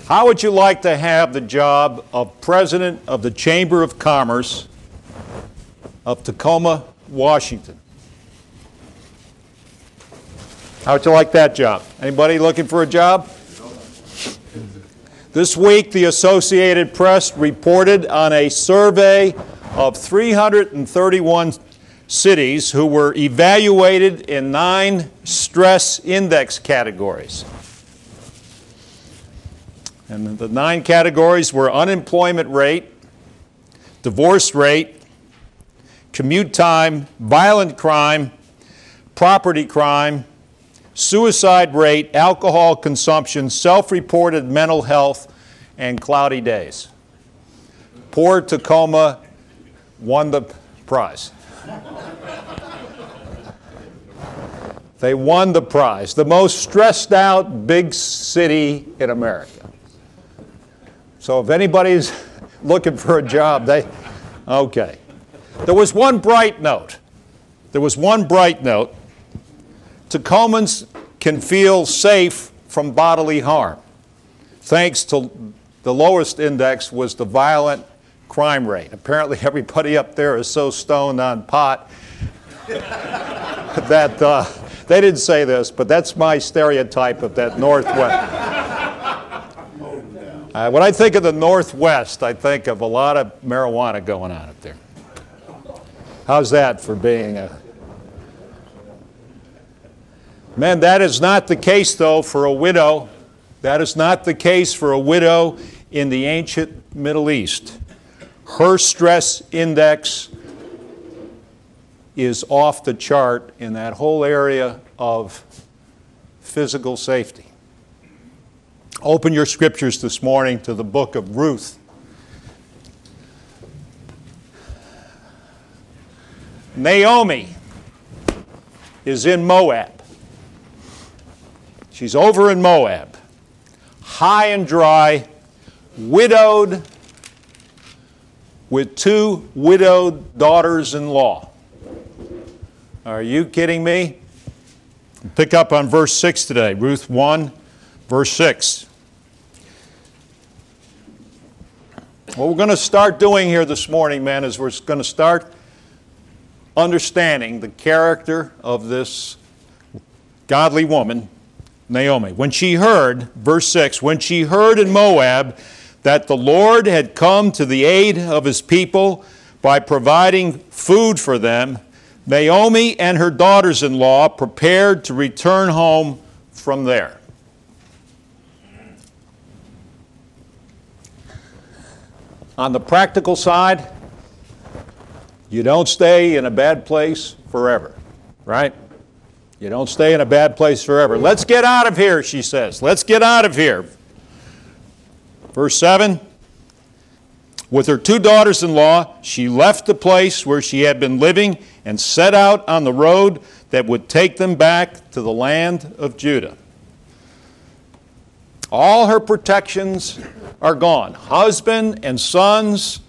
How would you like to have the job of President of the Chamber of Commerce of Tacoma, Washington? How would you like that job? Anybody looking for a job? This week, the Associated Press reported on a survey of 331 cities who were evaluated in 9 stress index categories. And the 9 categories were unemployment rate, divorce rate, commute time, violent crime, property crime, suicide rate, alcohol consumption, self-reported mental health, and cloudy days. Poor Tacoma won the prize. They won the prize. The most stressed out big city in America. So if anybody's looking for a job, okay. There was one bright note. Tacomans can feel safe from bodily harm. Thanks to the lowest index was the violent crime rate. Apparently everybody up there is so stoned on pot that they didn't say this, but that's my stereotype of that Northwest. When I think of the Northwest, I think of a lot of marijuana going on up there. How's that for being a... Men, that is not the case, though, for a widow. That is not the case for a widow in the ancient Middle East. Her stress index is off the chart in that whole area of physical safety. Open your scriptures this morning to the book of Ruth. Naomi is in Moab. She's over in Moab, high and dry, widowed, with 2 widowed daughters-in-law. Are you kidding me? Pick up on verse 6 today, Ruth 1, verse 6. What we're going to start doing here this morning, man, is we're going to start understanding the character of this godly woman, Naomi. When she heard, verse 6, when she heard in Moab that the Lord had come to the aid of his people by providing food for them, Naomi and her daughters-in-law prepared to return home from there. On the practical side, you don't stay in a bad place forever, right? You don't stay in a bad place forever. Let's get out of here, she says. Let's get out of here. Verse 7, with her 2 daughters-in-law, she left the place where she had been living and set out on the road that would take them back to the land of Judah. All her protections are gone. Husband and sons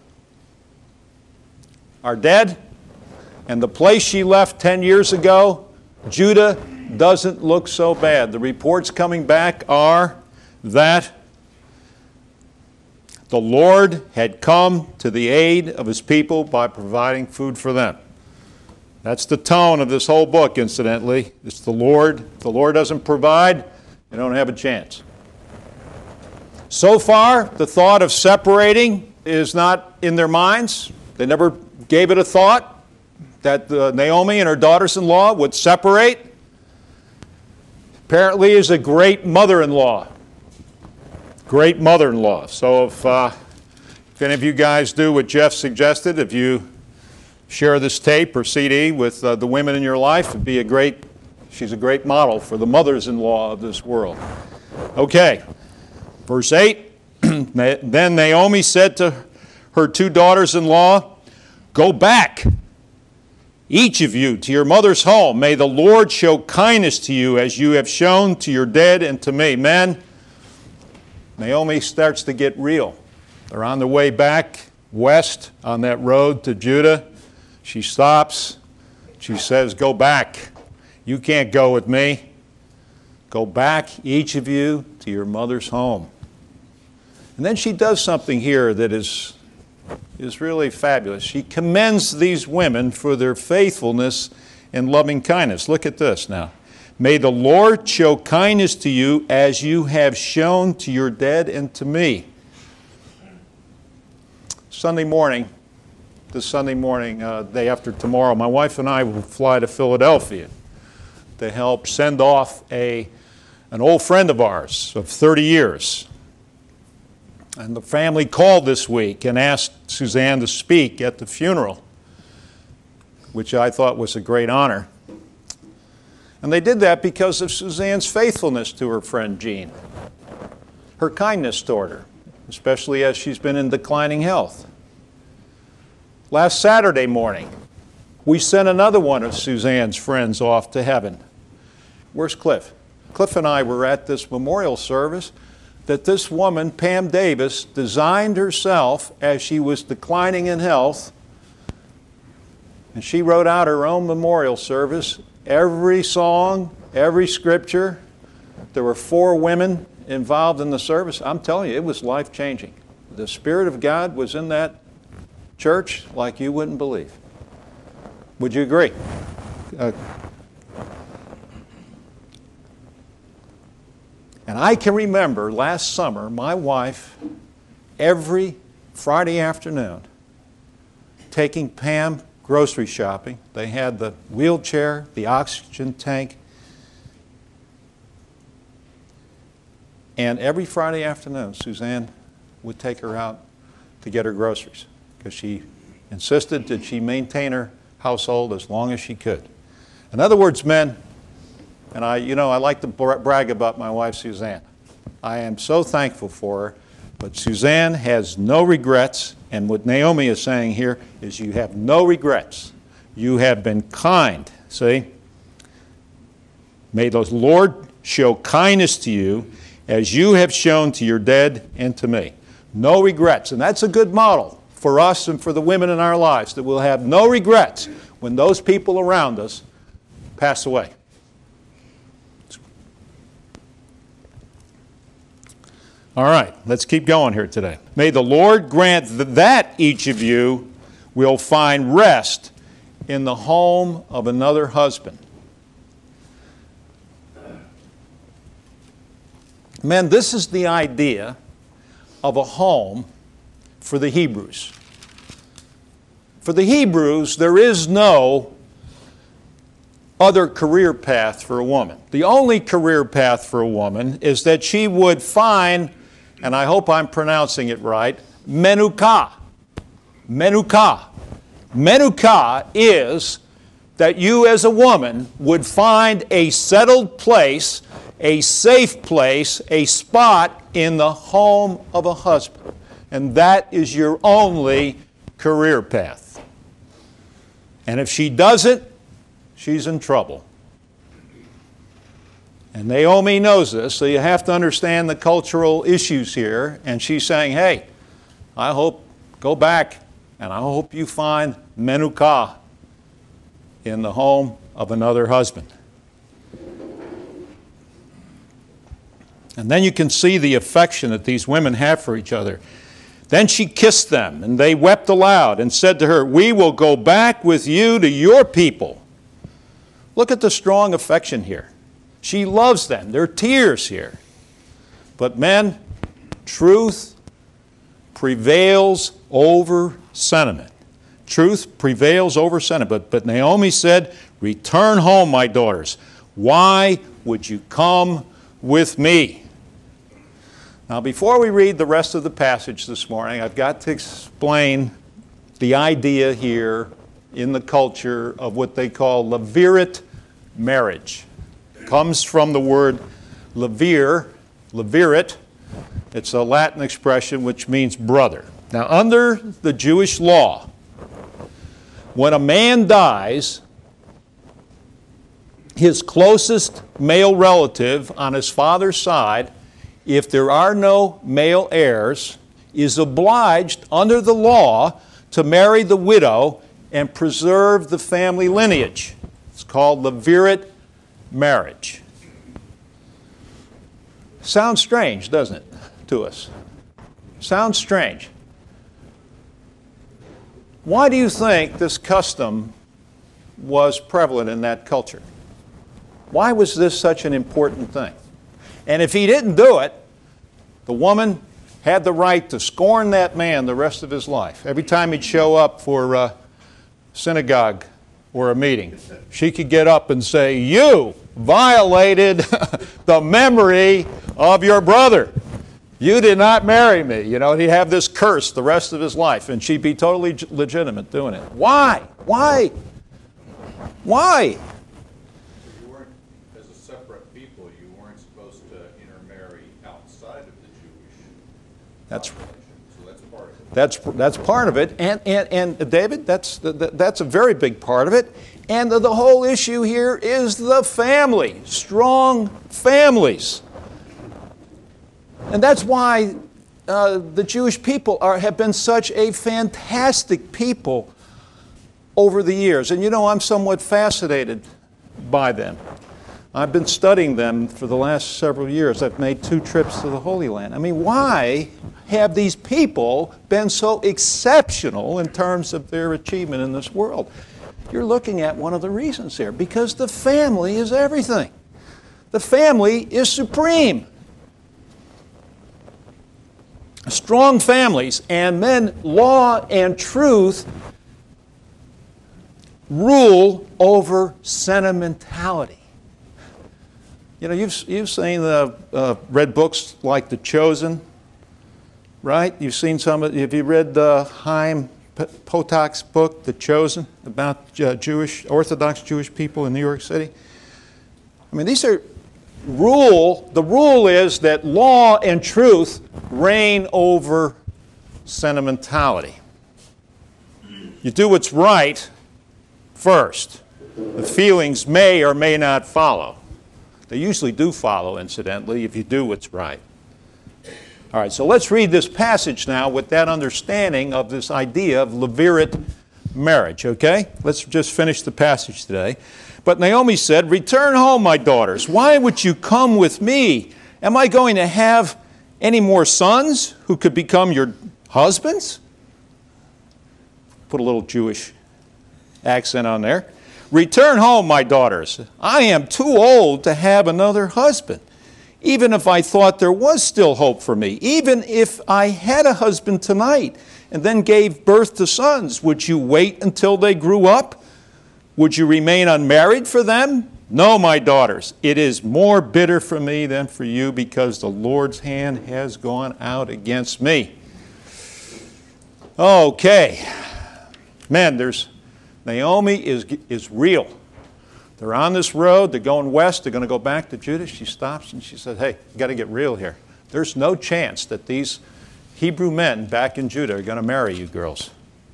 are dead, and the place she left 10 years ago, Judah, doesn't look so bad. The reports coming back are that the Lord had come to the aid of his people by providing food for them. That's the tone of this whole book, incidentally. It's the Lord. If the Lord doesn't provide, you don't have a chance. So far, the thought of separating is not in their minds. They never gave it a thought that Naomi and her daughters-in-law would separate. Apparently is a great mother-in-law. Great mother-in-law. So if any of you guys do what Jeff suggested, if you share this tape or CD with the women in your life, it'd be she's a great model for the mothers-in-law of this world. Okay, verse 8, then Naomi said to her 2 daughters-in-law, go back, each of you, to your mother's home. May the Lord show kindness to you as you have shown to your dead and to me. Men, Naomi starts to get real. They're on their way back west on that road to Judah. She stops. She says, go back. You can't go with me. Go back, each of you, to your mother's home. And then she does something here that is really fabulous. She commends these women for their faithfulness and loving kindness. Look at this now. May the Lord show kindness to you as you have shown to your dead and to me. This Sunday morning, day after tomorrow, my wife and I will fly to Philadelphia to help send off an old friend of ours of 30 years. And the family called this week and asked Suzanne to speak at the funeral, which I thought was a great honor. And they did that because of Suzanne's faithfulness to her friend Jean, her kindness toward her, especially as she's been in declining health. Last Saturday morning, we sent another one of Suzanne's friends off to heaven. Where's Cliff? Cliff and I were at this memorial service that this woman, Pam Davis, designed herself as she was declining in health. And she wrote out her own memorial service, every song, every scripture. There were 4 women involved in the service. I'm telling you, it was life-changing. The Spirit of God was in that church like you wouldn't believe. Would you agree? And I can remember last summer, my wife, every Friday afternoon, taking Pam grocery shopping. They had the wheelchair, the oxygen tank. And every Friday afternoon, Suzanne would take her out to get her groceries because she insisted that she maintain her household as long as she could. In other words, men, and I like to brag about my wife, Suzanne. I am so thankful for her, but Suzanne has no regrets, and what Naomi is saying here is you have no regrets. You have been kind, see? May the Lord show kindness to you as you have shown to your dead and to me. No regrets, and that's a good model for us and for the women in our lives, that we'll have no regrets when those people around us pass away. All right, let's keep going here today. May the Lord grant that each of you will find rest in the home of another husband. Men, this is the idea of a home for the Hebrews. For the Hebrews, there is no other career path for a woman. The only career path for a woman is that she would find, and I hope I'm pronouncing it right, menukah. Menukah. Menukah is that you as a woman would find a settled place, a safe place, a spot in the home of a husband. And that is your only career path. And if she doesn't, she's in trouble. And Naomi knows this, so you have to understand the cultural issues here. And she's saying, hey, go back, and I hope you find menukah in the home of another husband. And then you can see the affection that these women have for each other. Then she kissed them, and they wept aloud and said to her, we will go back with you to your people. Look at the strong affection here. She loves them. There are tears here. But men, truth prevails over sentiment. Truth prevails over sentiment. But Naomi said, return home, my daughters. Why would you come with me? Now, before we read the rest of the passage this morning, I've got to explain the idea here in the culture of what they call levirate marriage. It comes from the word levirate. It's a Latin expression which means brother. Now, under the Jewish law, when a man dies, his closest male relative on his father's side, if there are no male heirs, is obliged under the law to marry the widow and preserve the family lineage. It's called levirate marriage. Sounds strange, doesn't it, to us? Sounds strange. Why do you think this custom was prevalent in that culture? Why was this such an important thing? And if he didn't do it, the woman had the right to scorn that man the rest of his life. Every time he'd show up for a synagogue or a meeting, she could get up and say, "You violated the memory of your brother. You did not marry me." You know, he'd have this curse the rest of his life, and she'd be totally legitimate doing it. Why? Why? Why? You weren't, as a separate people, you weren't supposed to intermarry outside of the Jewish population. So that's part of it. That's part of it. And David, that's a very big part of it. And the whole issue here is the family, strong families. And that's why the Jewish people have been such a fantastic people over the years. And you know, I'm somewhat fascinated by them. I've been studying them for the last several years. I've made 2 trips to the Holy Land. I mean, why have these people been so exceptional in terms of their achievement in this world? You're looking at one of the reasons here, because the family is everything. The family is supreme. Strong families and men, law and truth rule over sentimentality. You know, you've seen read books like The Chosen, right? You've seen some. Have you read Chaim Potok's book, The Chosen, about Orthodox Jewish people in New York City? I mean, these are rule. The rule is that law and truth reign over sentimentality. You do what's right first. The feelings may or may not follow. They usually do follow, incidentally, if you do what's right. All right, so let's read this passage now with that understanding of this idea of levirate marriage, okay? Let's just finish the passage today. But Naomi said, "Return home, my daughters. Why would you come with me? Am I going to have any more sons who could become your husbands?" Put a little Jewish accent on there. "Return home, my daughters. I am too old to have another husband. Even if I thought there was still hope for me, even if I had a husband tonight and then gave birth to sons, would you wait until they grew up? Would you remain unmarried for them? No, my daughters, it is more bitter for me than for you, because the Lord's hand has gone out against me." Okay. Man, Naomi is real. They're on this road. They're going west. They're going to go back to Judah. She stops and she said, "Hey, you got to get real here. There's no chance that these Hebrew men back in Judah are going to marry you girls."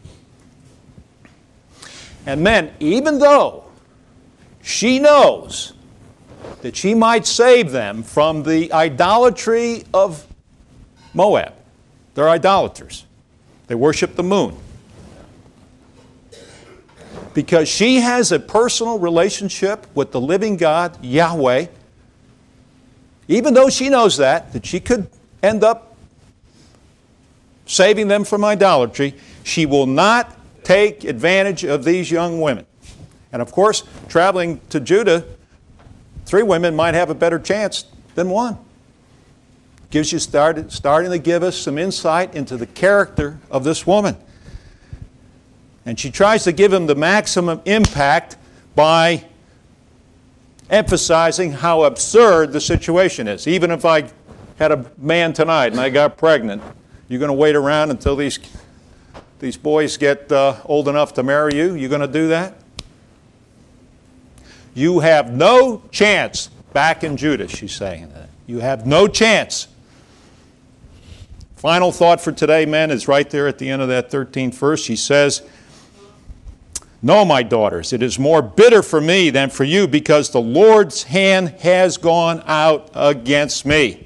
And men, even though she knows that she might save them from the idolatry of Moab, they're idolaters. They worship the moon. Because she has a personal relationship with the living God, Yahweh, even though she knows that she could end up saving them from idolatry, she will not take advantage of these young women. And of course, traveling to Judah, 3 women might have a better chance than 1. Gives you starting to give us some insight into the character of this woman. And she tries to give him the maximum impact by emphasizing how absurd the situation is. Even if I had a man tonight and I got pregnant, you're going to wait around until these boys get old enough to marry you? You're going to do that? You have no chance back in Judah, she's saying that. You have no chance. Final thought for today, men, is right there at the end of that 13th verse. She says, "No, my daughters, it is more bitter for me than for you, because the Lord's hand has gone out against me."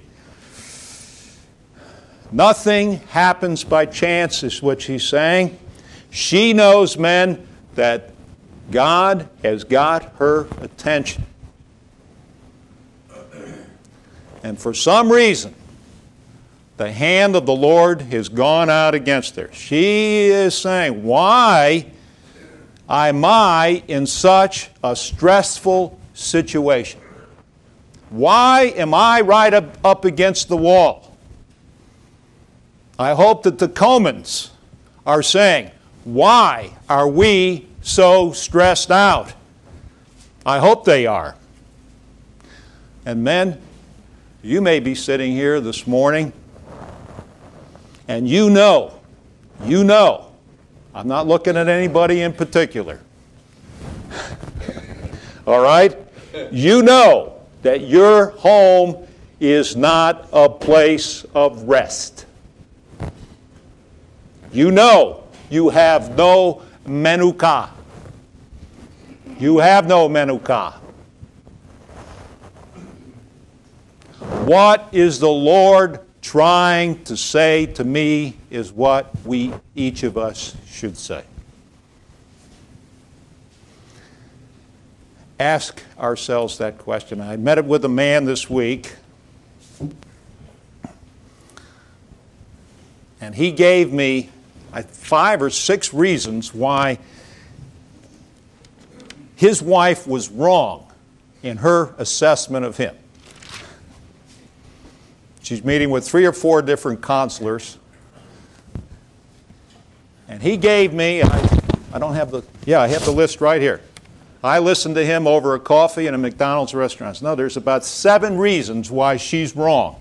Nothing happens by chance, is what she's saying. She knows, men, that God has got her attention. And for some reason, The hand of the Lord has gone out against her. She is saying, why am I in such a stressful situation? Why am I right up against the wall? I hope that the Comans are saying, why are we so stressed out? I hope they are. And men, you may be sitting here this morning and you know, I'm not looking at anybody in particular. All right? You know that your home is not a place of rest. You know you have no menukah. You have no menukah. What is the Lord trying to say to me is what each of us should say. Ask ourselves that question. I met with a man this week, and he gave me 5 or 6 reasons why his wife was wrong in her assessment of him. She's meeting with 3 or 4 different counselors. And he gave me, I don't have the, I have the list right here. I listened to him over a coffee in a McDonald's restaurant. No, there's about 7 reasons why she's wrong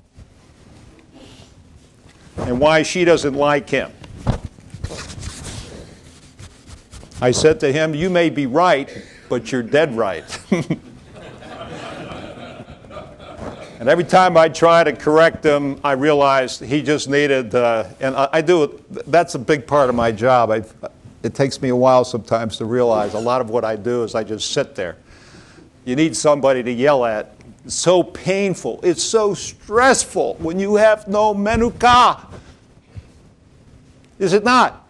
and why she doesn't like him. I said to him, you may be right, but you're dead right. And every time I try to correct him, I realized he just needed, and I do, that's a big part of my job. It takes me a while sometimes to realize a lot of what I do is I just sit there. You need somebody to yell at. It's so painful. It's so stressful when you have no menukah. Is it not?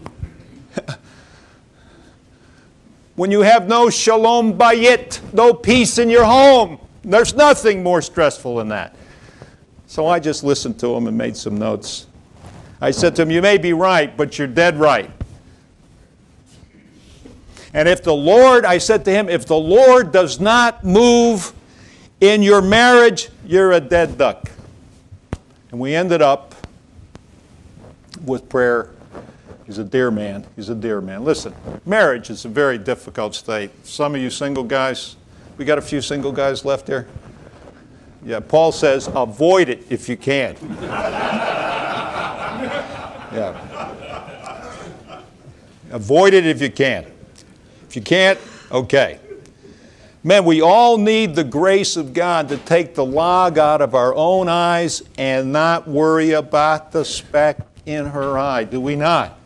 When you have no shalom bayit, no peace in your home. There's nothing more stressful than that. So I just listened to him and made some notes. I said to him, you may be right, but you're dead right. And if the Lord, I said to him, if the Lord does not move in your marriage, you're a dead duck. And we ended up with prayer. He's a dear man. He's a dear man. Listen, marriage is a very difficult state. Some of you single guys, we got a few single guys left here? Yeah, Paul says, avoid it if you can. Yeah. Avoid it if you can. If you can't, okay. Man, we all need the grace of God to take the log out of our own eyes and not worry about the speck in her eye, do we not?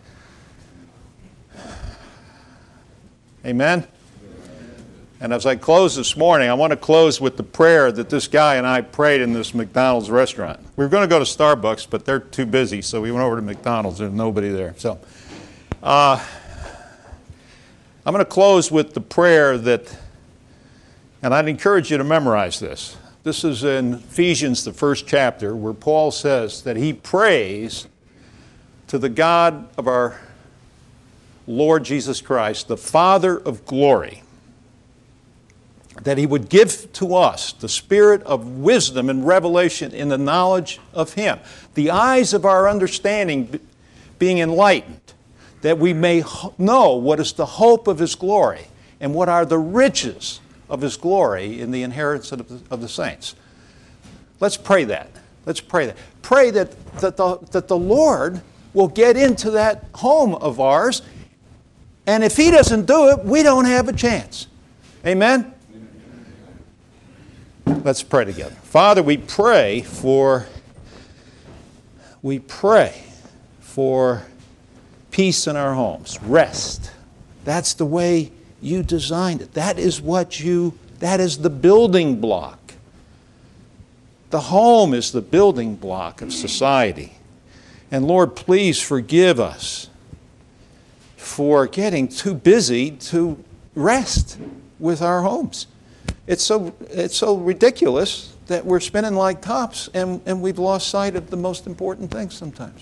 Amen? And as I close this morning, I want to close with the prayer that this guy and I prayed in this McDonald's restaurant. We were going to go to Starbucks, but they're too busy, so we went over to McDonald's. There's nobody there. So I'm going to close with the prayer that, and I'd encourage you to memorize this. This is in Ephesians, the 1st chapter, where Paul says that he prays to the God of our Lord Jesus Christ, the Father of glory, that he would give to us the spirit of wisdom and revelation in the knowledge of him, the eyes of our understanding being enlightened, that we may know what is the hope of his glory and what are the riches of his glory in the inheritance of the saints. Let's pray that. Let's pray that. Pray that the Lord will get into that home of ours, and if he doesn't do it, we don't have a chance. Amen? Let's pray together. Father, we pray for peace in our homes, rest. That's the way you designed it. That is the building block. The home is the building block of society. And Lord, please forgive us for getting too busy to rest with our homes. It's so ridiculous that we're spinning like tops, and we've lost sight of the most important things sometimes.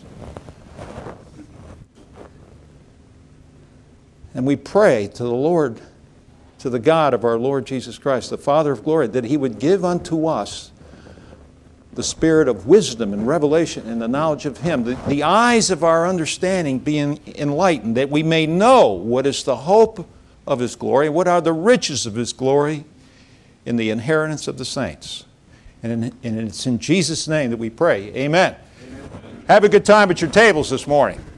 And we pray to the Lord, to the God of our Lord Jesus Christ, the Father of glory, that He would give unto us the spirit of wisdom and revelation and the knowledge of Him, the eyes of our understanding being enlightened, that we may know what is the hope of His glory and what are the riches of His glory in the inheritance of the saints. And it's in Jesus' name that we pray. Amen. Amen. Have a good time at your tables this morning.